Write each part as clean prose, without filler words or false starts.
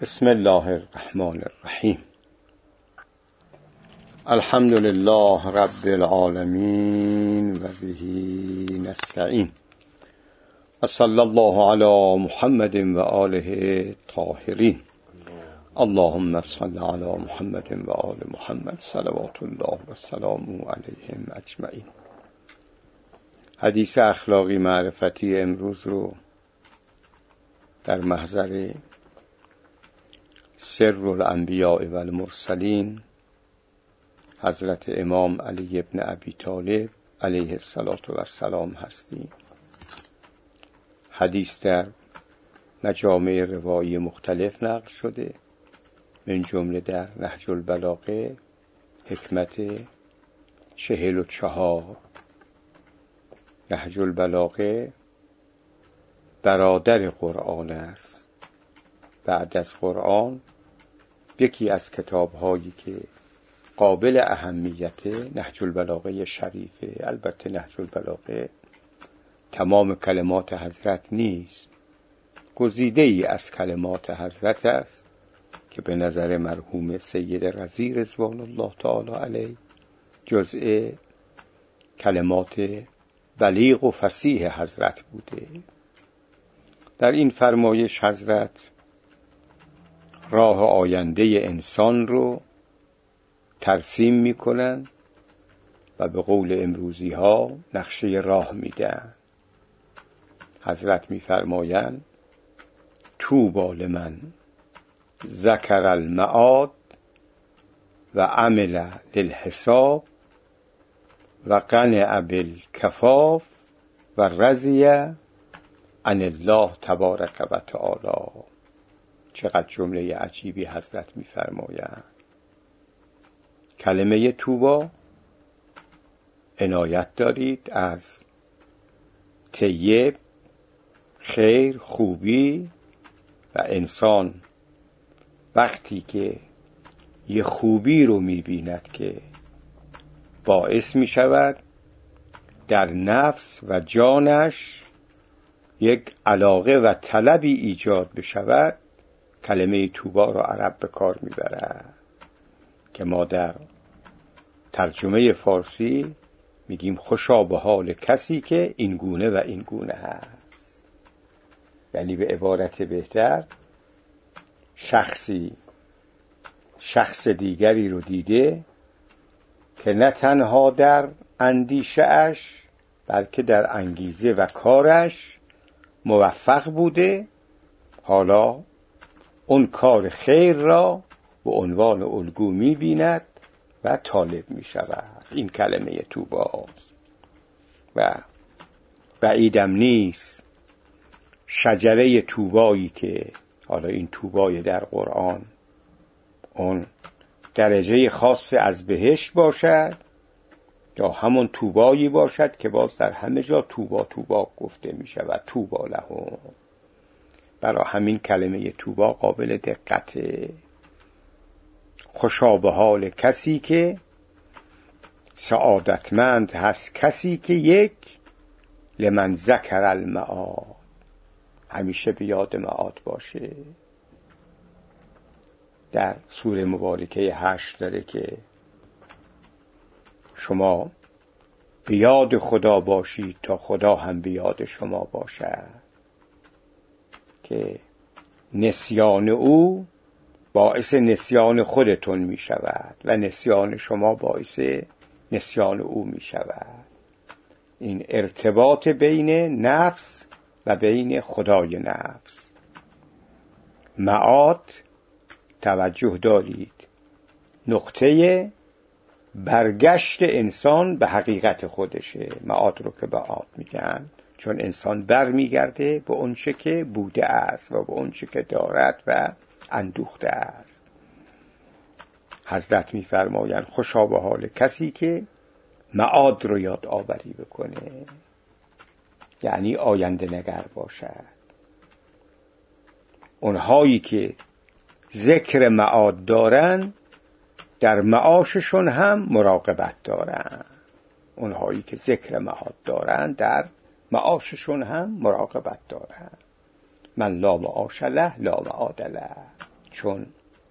بسم الله الرحمن الرحیم. الحمد لله رب العالمین و به نستعین و صلی الله علی محمد و آله طاهرین. اللهم صل علی محمد و آل محمد صلوات الله و سلامه علیهم اجمعین. حدیث اخلاقی معرفتی امروز رو در محضر سر الانبیاء و المرسلین حضرت امام علی ابن ابی طالب علیه السلام هستیم. حدیث در مجامع روایی مختلف نقل شده، من جمله در نهج البلاغه حکمت 44. نهج البلاغه برادر قرآن است. بعد از قرآن یکی از کتاب‌هایی که قابل اهمیت نهج البلاغه شریفه. البته نهج البلاغه تمام کلمات حضرت نیست، گزیده‌ای از کلمات حضرت است که به نظر مرحوم سید رضی رضوان الله تعالی علیه جزء کلمات بلیغ و فصیح حضرت بوده. در این فرمایش حضرت راه آینده انسان رو ترسیم میکنن و به قول امروزی ها نقشه راه میدن. حضرت میفرمایند طوبی لمن ذکر المعاد و عمل للحساب و قنع بالکفاف و رضی عن الله تبارک و تعالی. چقدر جمله عجیبی حضرت میفرمایند. کلمه طوبی عنایت دارید از طیب، خیر، خوبی، و انسان وقتی که یه خوبی رو میبیند که باعث میشود در نفس و جانش یک علاقه و طلبی ایجاد بشود، کلمه طوبی رو عرب به کار میبرد که ما در ترجمه فارسی میگیم خوشا به حال کسی که این گونه و این گونه هست. یعنی به عبارت بهتر شخص دیگری رو دیده که نه تنها در اندیشه اش بلکه در انگیزه و کارش موفق بوده، حالا اون کار خیر را به عنوان الگو می‌بیند و طالب می‌شود. این کلمه طوبی است و بعیدم نیست شجره طوبایی که حالا این طوبای در قرآن اون درجه خاص از بهشت باشد یا همون طوبایی باشد که باز در همه جا طوبی گفته می‌شود. طوبی لهم. برای همین کلمه طوبی قابل دقته. خوشا به حال کسی که سعادتمند هست، کسی که یک لمن ذکر المعاد، همیشه به یاد معاد باشه. در سوره مبارکه 8 داره که شما به یاد خدا باشید تا خدا هم به یاد شما باشد، که نسیان او باعث نسیان خودتون می شود و نسیان شما باعث نسیان او می شود. این ارتباط بین نفس و بین خدای نفس. معاد، توجه دارید، نقطه برگشت انسان به حقیقت خودشه. معاد رو که معاد میگن چون انسان بر میگرده به اونچه که بوده است و به اونچه که دارد و اندوخته است. حضرت میفرمایند خوشا به حال کسی که معاد رو یاد آوری بکنه، یعنی آینده نگر باشد. اونهایی که ذکر معاد دارن در معاششون هم مراقبت دارن. اونهایی که ذکر معاد دارن در معاششون هم مراقبت دارن. من لا معاش له لا معاد له. چون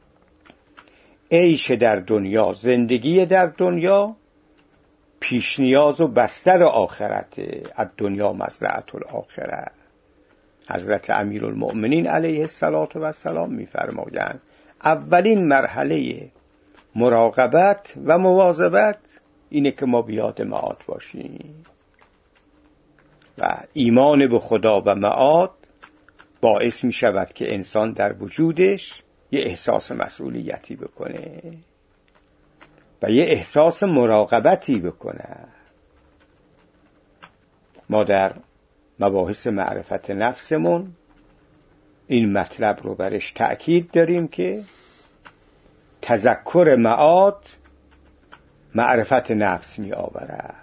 عیش در دنیا، زندگی در دنیا پیش نیاز و بستر آخرته. الدنیا مزرعة الاخره. حضرت امیرالمؤمنین علیه السلام می‌فرمایند اولین مرحله مراقبت و مواظبت اینه که ما بیاد معاد باشیم و ایمان به خدا و معاد باعث می شود که انسان در وجودش یه احساس مسئولیتی بکنه و یه احساس مراقبتی بکنه. ما در مباحث معرفت نفسمون این مطلب رو برش تأکید داریم که تذکر معاد معرفت نفس می آورد.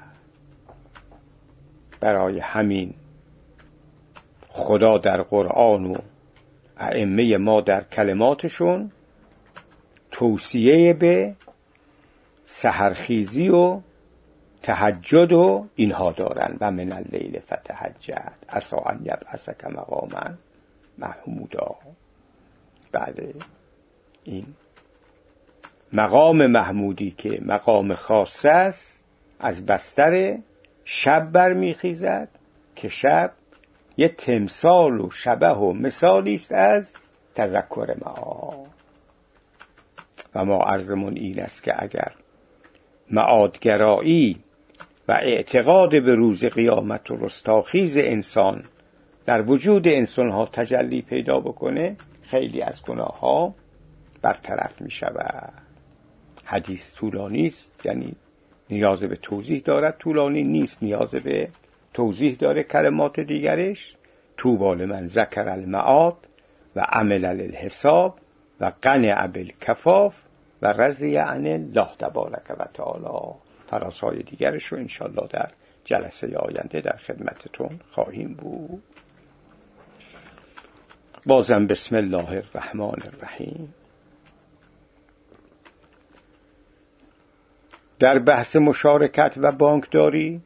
برای همین خدا در قرآن و ائمه ما در کلماتشون توصیه به سحرخیزی و تهجد و اینها دارن. و من اللیل فتهجد عسی ان یبعثک مقاما محمودا. بعد این مقام محمودی که مقام خاص است از بستر شب برمیخیزد که شب یه تمثال و شبه و مثالی است از تذکر معاد. و ما عرضمون این است که اگر معادگرایی و اعتقاد به روز قیامت و رستاخیز انسان در وجود انسانها تجلی پیدا بکنه خیلی از گناه ها برطرف می شود. حدیث طولانی است، یعنی نیاز به توضیح دارد، طولانی نیست، نیاز به توضیح داره. کلمات دیگرش طوبی لمن ذکر المعاد و عمل للحساب و قنع بالکفاف و رضی عن الله تبارک و تعالی. فراسای دیگرش رو انشالله در جلسه آینده در خدمتتون خواهیم بود. بازم بسم الله الرحمن الرحیم. در بحث مشارکت و بانکداری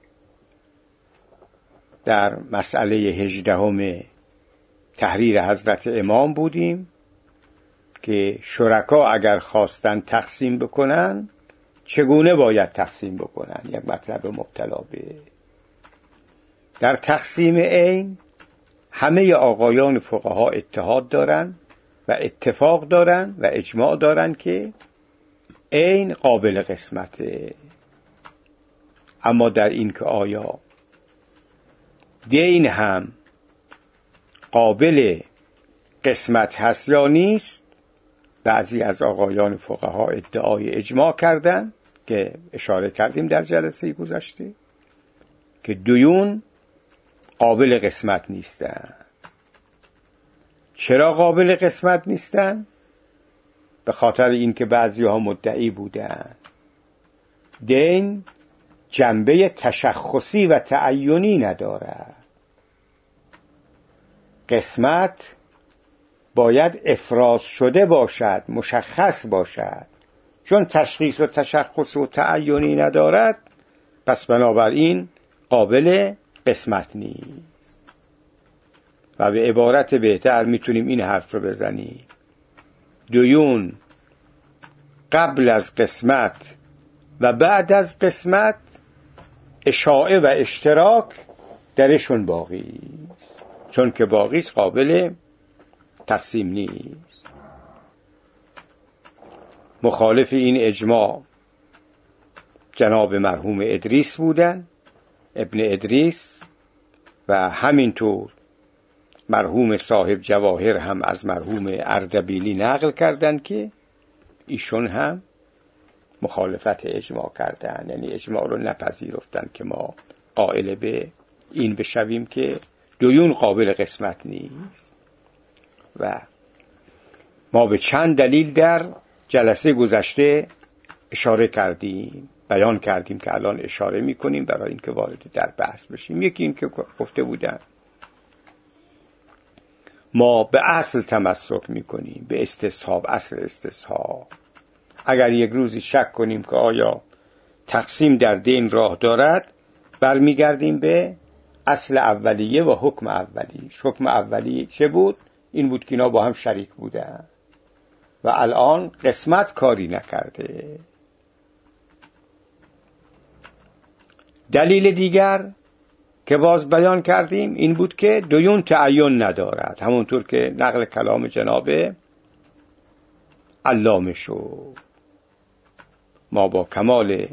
در مسئله 18 تحریر حضرت امام بودیم که شرکا اگر خواستن تقسیم بکنن چگونه باید تقسیم بکنن. یک مطلب مبتلا به در تقسیم عین همه آقایان فقها اتحاد دارن و اتفاق دارن و اجماع دارن که عین قابل قسمته. اما در این که آیا دین هم قابل قسمت هست یا نیست، بعضی از آقایان فقها ادعای اجماع کردن که اشاره کردیم در جلسه گذشته که دیون قابل قسمت نیستن. چرا قابل قسمت نیستن؟ به خاطر اینکه بعضی ها مدعی بودن دین جنبه تشخصی و تعینی ندارد. قسمت باید افراز شده باشد، مشخص باشد. چون تشخیص و تشخص و تعینی ندارد پس بنابراین قابل قسمت نیست. و به عبارت بهتر میتونیم این حرف رو بزنیم دیون قبل از قسمت و بعد از قسمت اشاعه و اشتراک درشون باقی است، چون که باقیش قابل تقسیم نیست. مخالف این اجماع جناب مرحوم ادریس بودن، ابن ادریس، و همینطور مرحوم صاحب جواهر هم از مرحوم اردبیلی نقل کردن که ایشون هم مخالفت اجماع کردن، یعنی اجماع رو نپذیرفتن که ما قائل به این بشویم که دیون قابل قسمت نیست. و ما به چند دلیل در جلسه گذشته اشاره کردیم، بیان کردیم که الان اشاره میکنیم برای اینکه وارد در بحث بشیم. یکی این که گفته بودن ما به اصل تمسک میکنیم، به استصحاب، اصل استصحاب. اگر یک روزی شک کنیم که آیا تقسیم در دین راه دارد برمیگردیم به اصل اولیه و حکم اولیه. حکم اولیه چه بود؟ این بود که اینا با هم شریک بودن. و الان قسمت کاری نکرده. دلیل دیگر که باز بیان کردیم این بود که دیون تعین ندارد، همونطور که نقل کلام جناب علامه شد. ما با کمال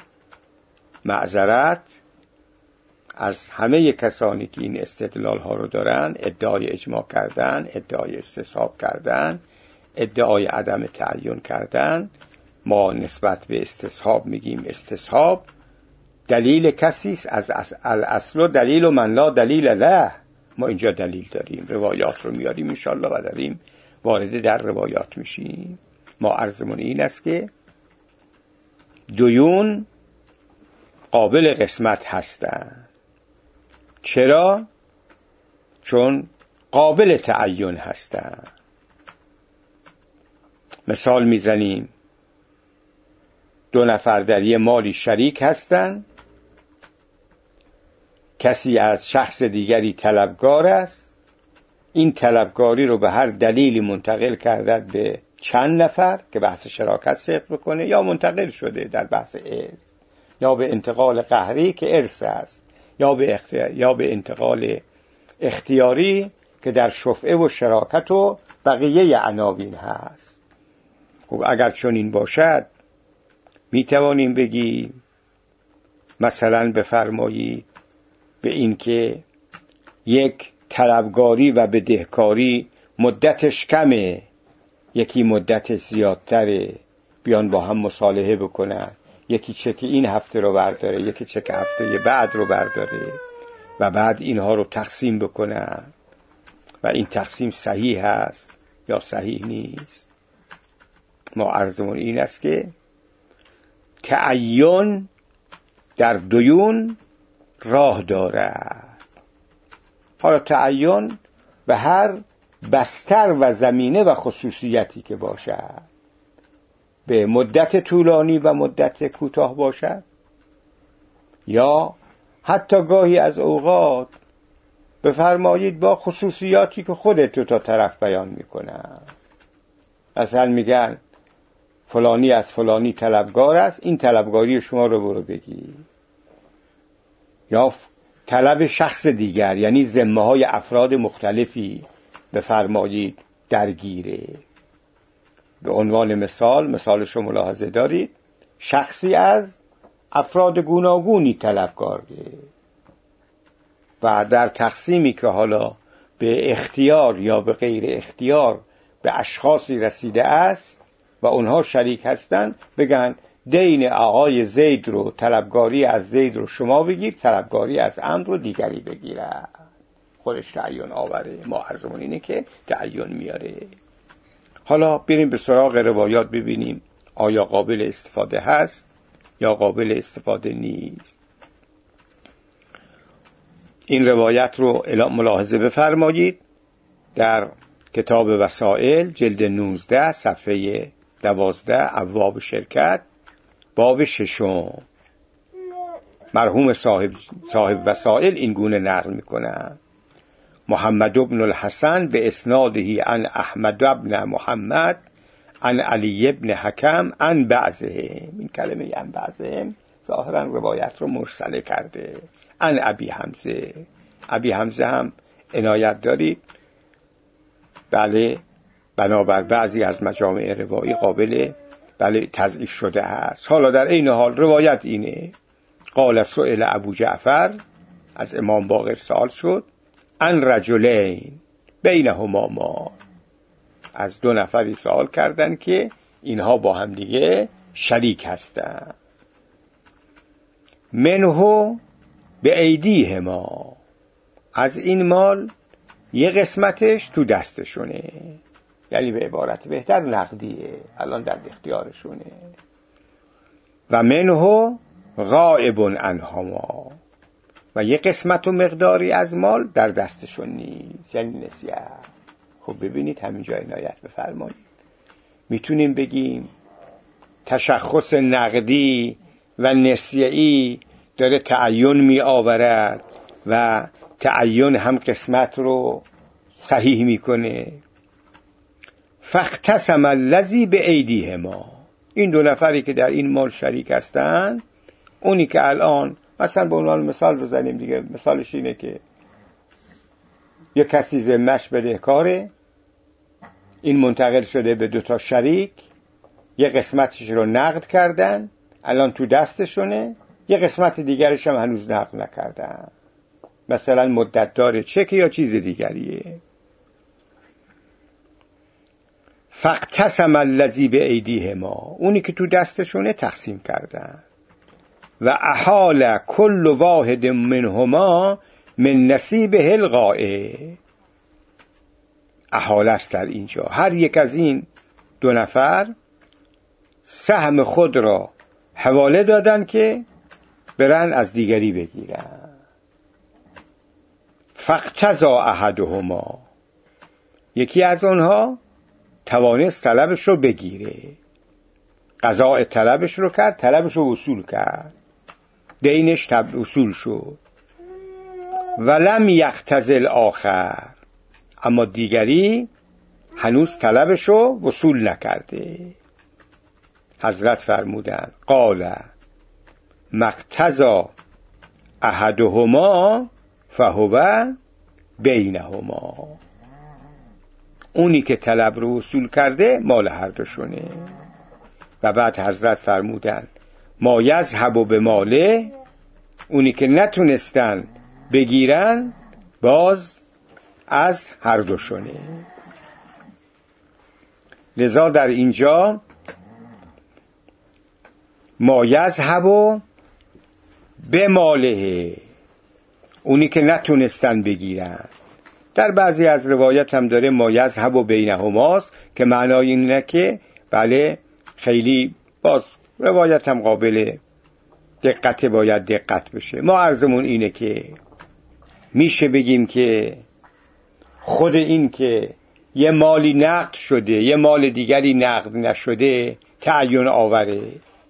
معذرت از همه کسانی که این استدلال ها رو دارن، ادعای اجماع کردن، ادعای استصحاب کردن، ادعای عدم تعین کردن، ما نسبت به استصحاب میگیم استصحاب دلیل کسی است، از الاصل دلیل و من لا دلیل له. ما اینجا دلیل داریم، روایات رو میاریم انشالله و داریم وارد در روایات میشیم. ما عرضمون این است که دیون قابل قسمت هستند. چرا؟ چون قابل تعین هستند. مثال میزنیم، دو نفر در یه مالی شریک هستند، کسی از شخص دیگری طلبکار است، این طلبکاری رو به هر دلیلی منتقل کرده به چند نفر که بحث شراکت صدق بکنه، یا منتقل شده در بحث ارث، یا به انتقال قهری که ارث است، یا به انتقال اختیاری که در شفعه و شراکت و بقیه عناوین هست. خب اگر چون این باشد می توانیم بگیم مثلا بفرمایید به این که یک طلبکاری و بدهکاری مدتش کمه، یکی مدتش زیادتره، بیان با هم مصالحه بکنن، یکی چک این هفته رو برداره، یکی چک هفته بعد رو برداره و بعد اینها رو تقسیم بکنن و این تقسیم صحیح هست یا صحیح نیست. ما عرضمون این است که تعین در دیون راه دارد. حالا تعین به هر بستر و زمینه و خصوصیتی که باشد، به مدت طولانی و مدت کوتاه باشد، یا حتی گاهی از اوقات بفرمایید با خصوصیاتی که خودت تا طرف بیان میکنن. مثلا میگن فلانی از فلانی طلبکار است، این طلبکاری شما رو برو بگی. یا طلب شخص دیگر، یعنی ذمه های افراد مختلفی بفرمایید درگیره. به عنوان مثالش رو ملاحظه دارید، شخصی از افراد گوناگونی طلبکاره و در تقسیمی که حالا به اختیار یا به غیر اختیار به اشخاصی رسیده است و اونها شریک هستند، بگن دین آقای زید رو، طلبکاری از زید رو شما بگیر، طلبکاری از عمرو رو دیگری بگیره. خودش تعین آوره. ما عرضمون اینه که تعین میاره. حالا بریم به سراغ روایات ببینیم آیا قابل استفاده هست یا قابل استفاده نیست. این روایت رو ملاحظه بفرمایید در کتاب وسائل جلد 19 صفحه 12 ابواب شرکت باب 6. مرحوم صاحب وسائل این گونه نقل میکنه: محمد بن الحسن به اسناده عن احمد بن محمد عن علی بن حکم عن بعضهم. این کلمه عن بعضهم ظاهرا روایت رو مرسله کرده. عن ابی حمزه. ابی حمزه هم عنایت دارید، بله، بنابر بعضی از مجامع روایی قابل تضعیف شده است. حالا در این حال روایت اینه: قال سئل ابو جعفر، از امام باقر سوال شد، عن رجلین بینهما ما، از دو نفری سوال کردن که اینها با هم دیگه شریک هستند. منه به ایدیهما، از این مال یه قسمتش تو دستشونه، یعنی به عبارت بهتر نقدیه، الان در اختیارشونه. و منه غائب عنهما، و یه قسمت و مقداری از مال در دستشون نیست، یعنی نسیه. خب ببینید همینجا عنایت بفرمایید. میتونیم بگیم تشخص نقدی و نسیه‌ای داره تعین می آورد و تعین هم قسمت رو صحیح میکنه. فاختصم الذی بایدیهما، این دو نفری که در این مال شریک هستند، اونی که الان مثلا به عنوان مثال بزنیم دیگه، مثالش اینه که یک کسی ذمه‌اش بدهکاره، این منتقل شده به 2 شریک، یه قسمتش رو نقد کردن، الان تو دستشونه، یه قسمت دیگرش هم هنوز نقد نکردن، مثلا مدت داره چک یا چیز دیگریه. فاقتسم الذی بایدیهما، اونی که تو دستشونه تقسیم کردن. و احال کل واحد منهما من نصیبه الغائب، احال است در اینجا، هر یک از این 2 نفر سهم خود را حواله دادن که برن از دیگری بگیرن. فاقتضا احدهما، یکی از اونها توانست طلبش رو بگیره، قضاء طلبش رو کرد، طلبش رو وصول کرد، دینش وصول شد. ولم یقتضی آخر، اما دیگری هنوز طلبش رو وصول نکرده. حضرت فرمودن قال مقتضا احدهما فهو بینهما، اونی که طلب رو وصول کرده مال هر دوشونه. و بعد حضرت فرمودن ما یذهب به ماله، اونی که نتونستن بگیرن باز از هر دوشونه. لذا در اینجا ما یذهب به ماله، اونی که نتونستن بگیرن. در بعضی از روایت هم داره ما یذهب بینهماست که معنای اینه که بله خیلی باز روایت هم قابل دقت، باید دقت بشه. ما عرضمون اینه که میشه بگیم که خود این که یه مالی نقد شده یه مال دیگری نقد نشده تعین آوره.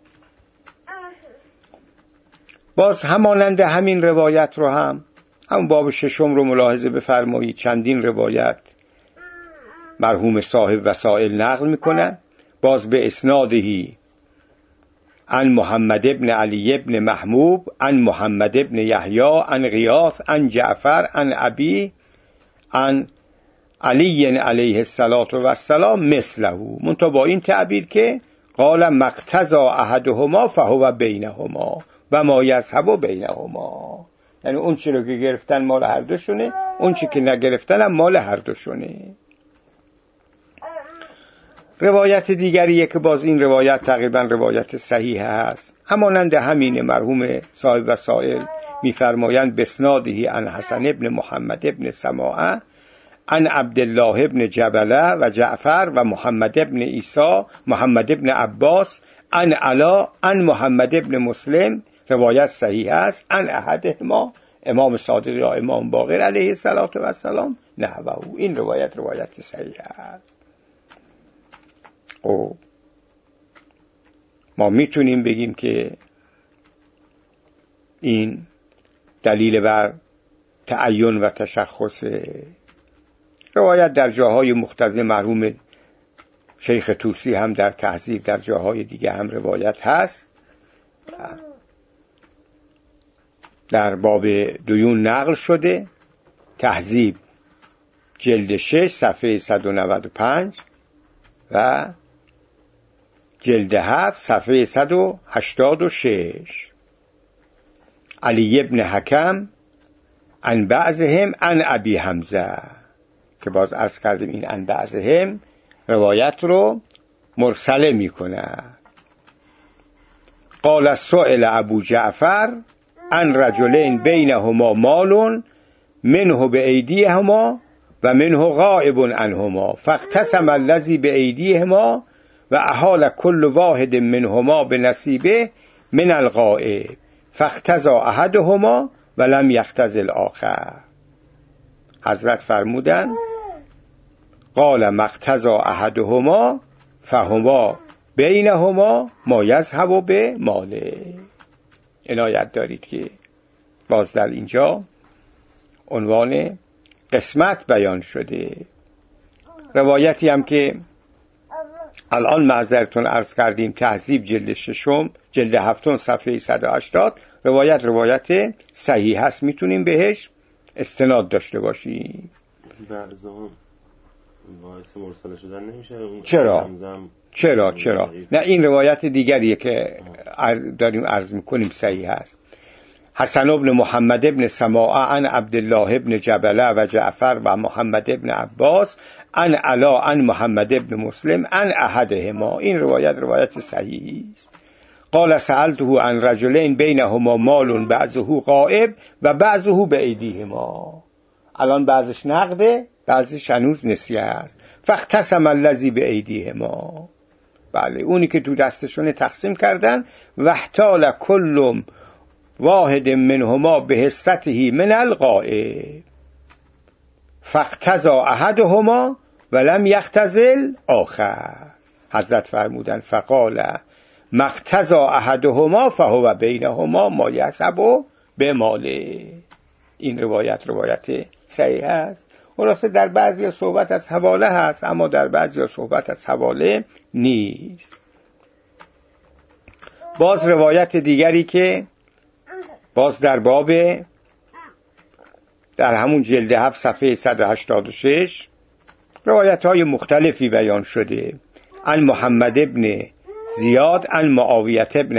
باز همانند همین روایت رو هم باب 6 رو ملاحظه بفرمایید، چندین روایت مرحوم صاحب وسائل نقل میکنن، باز به اسنادهی عن محمد ابن علی ابن محموب عن محمد ابن یحیی عن غیاث عن جعفر عن ابی عن علی علیه السلام مثله، منتها با این تعبیر که قال مقتضا احدهما فهو بینهما و ما یذهب بینهما، یعنی اون چی رو که گرفتن مال هر دوشونه، اون چی که نگرفتن هم مال هر دوشونه. روایت دیگریه که باز این روایت تقریبا روایت صحیح است، همانند همین مرحوم صاحب وسائل میفرمایند بسنادهی عن حسن ابن محمد ابن سماعه عن عبدالله ابن جبله و جعفر و محمد ابن عیسی محمد ابن عباس عن علا عن محمد ابن مسلم، روایت صحیح است. عن احدهما امام صادق یا امام باقر علیه السلام نحوه، این روایت صحیح است. ما میتونیم بگیم که این دلیل بر تعین و تشخص. روایت در جاهای مختلف مرحوم شیخ طوسی هم در تهذیب، در جاهای دیگه هم روایت هست، در باب دیون نقل شده، تهذیب جلد 6 صفحه 195 و جلد 7 صفحه 186. علی ابن حکم عن بعضهم عن ابی حمزه، که باز عرض کردیم این عن بعضهم روایت رو مرسله میکنه. قال سئل ابو جعفر عن رجلین بینهما مال منه بایدیهما و منه غائب عنهما فاقتسم الذی بایدیهما و احال کل واحد منهما بنصیبه من الغائب فاقتضا احدهما و لم یقتضی الاخر. حضرت فرمودن قال مقتضا احدهما فهما بینهما ما یذهب به ماله. عنایت دارید که باز در اینجا عنوان قسمت بیان شده. روایتی هم که الان معذرتون عرض کردیم تهذیب جلد ششم جلد هفتم صفحه 180 روایت صحیح هست، میتونیم بهش استناد داشته باشیم. بعضا باعث مرسل شدن نمیشه؟ چرا نه، این روایت دیگریه که داریم عرض میکنیم صحیح هست. حسن ابن محمد ابن سماعه عن عبدالله ابن جبله و جعفر و محمد ابن عباس عن علا عن محمد ابن مسلم عن احدهما. این روایت صحیحی است. قال سألته عن رجلین بینهما مال بعضه غائب و بعضه بأیدیهما. الان بعضش نقده، بعضش هنوز نسیه است. فاختصم الذی بأیدیهما. بله، اونی که تو دستشون تقسیم کردن. واحتال کل واحد منهما بحصته من الغائب فاقتضى احدهما ولم یختزل آخر. حضرت فرمودن فقال مقتضى احدهما فهو بینهما ما یحسب بماله. این روایت صحیح است. خلاصه در بعضی صحبت از حواله هست، اما در بعضی صحبت از حواله نیست. باز روایت دیگری که باز در همون جلد 7 صفحه 186 روایت های مختلفی بیان شده. عن محمد ابن زیاد عن معاویه ابن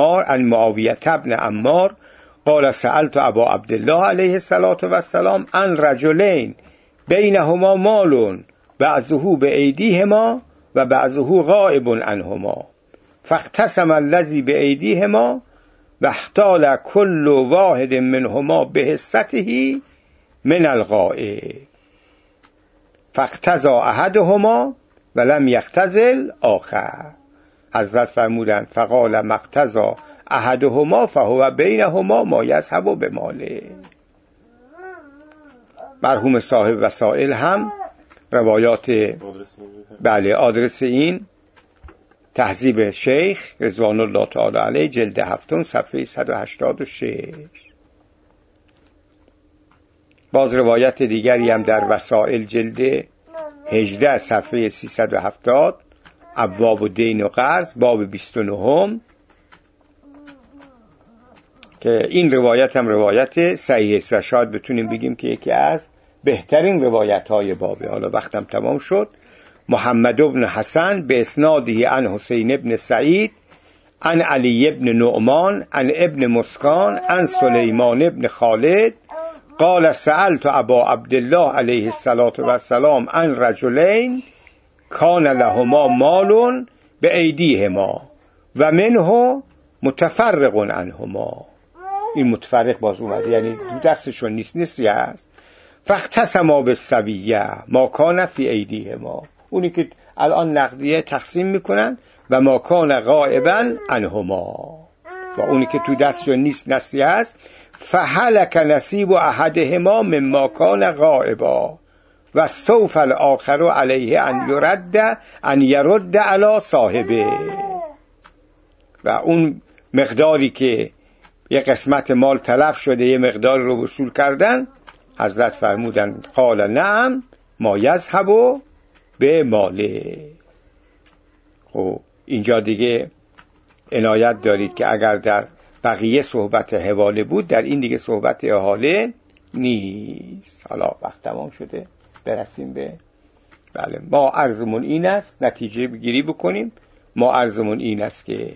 عمار قال سألت ابا عبدالله علیه السلام عن رجلین بینهما مال بعضه بأیدیهما و بعضه غائب عنهما فاختصم الذی بأیدیهما واحتال كل واحد منهما بحصته من الغائب فاقتضى احدهما ولم یختزل آخر. حضرت فرمودند فقال مقتضى احدهما فهو بینهما ما یذهب بماله. مرحوم صاحب وسائل هم روایات آدرس این تهذیب شیخ رضوان الله تعالی علیه جلد 7 صفحه 186. باز روایت دیگری هم در وسائل جلد 18 صفحه 370 ابواب و دین و قرض باب 29 که این روایت هم روایت صحیح است و شاید بتونیم بگیم که یکی از بهترین روایت های بابه. حالا وقتم تمام شد. محمد ابن حسن به اسناده عن حسین ابن سعید عن علی ابن نعمان عن ابن مسکان عن سلیمان ابن خالد قال سألت ابا عبدالله علیه السلام عن رجلین کان لهما مال بأیدیهما و منه متفرق عنهما. این متفرق باز اومده، یعنی دو دستشون نسیه است. فاختصما بالسویه ما کان فی ایدیهما. اونی که الان نقدیه تقسیم میکنن و ما کان غائبا عنهما و اونی که تو دستشون نیست نسیه است. فهلک نصیب احدهما مما کان غائبا و استوفى الاخر علیه ان یرد علی صاحبه. و اون مقداری که یه قسمت مال تلف شده یه مقدار رو وصول کردن، حضرت فرمودن قال نعم ما یذهب به ماله. خب اینجا دیگه عنایت دارید که اگر در بقیه صحبت حواله بود، در این دیگه صحبت احاله نیست. حالا وقت تمام شده، برسیم به ما عرضمون این است، نتیجه بگیری بکنیم. ما عرضمون این است که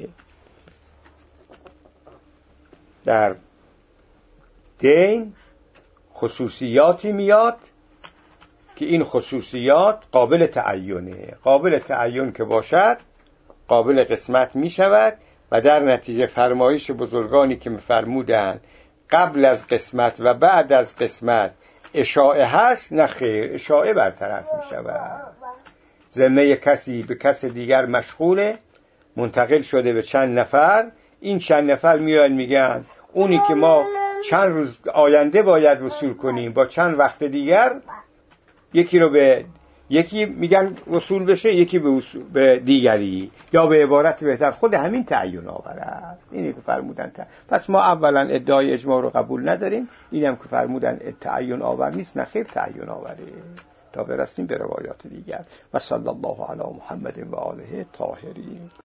در دین خصوصیاتی میاد که این خصوصیات قابل تعیینه. قابل تعیین که باشد قابل قسمت می شود و در نتیجه فرمایش بزرگانی که می‌فرمودند قبل از قسمت و بعد از قسمت اشاعه هست، نه خیر، اشاعه برطرف می شود. ذمه کسی به کس دیگر مشغوله، منتقل شده به چند نفر. این چند نفر میان میگن اونی که ما چند روز آینده باید وصول کنیم با چند وقت دیگر، یکی رو به یکی میگن وصول بشه، یکی به دیگری، یا به عبارت بهتر خود همین تعیین آور است. اینی که فرمودن پس ما اولا ادعای اجماع رو قبول نداریم، اینم که فرمودن تعیین آور نیست، نه خیر تعیین آوره. تا برسیم به روایات دیگر. و صلی الله علی محمد و آله طاهرین.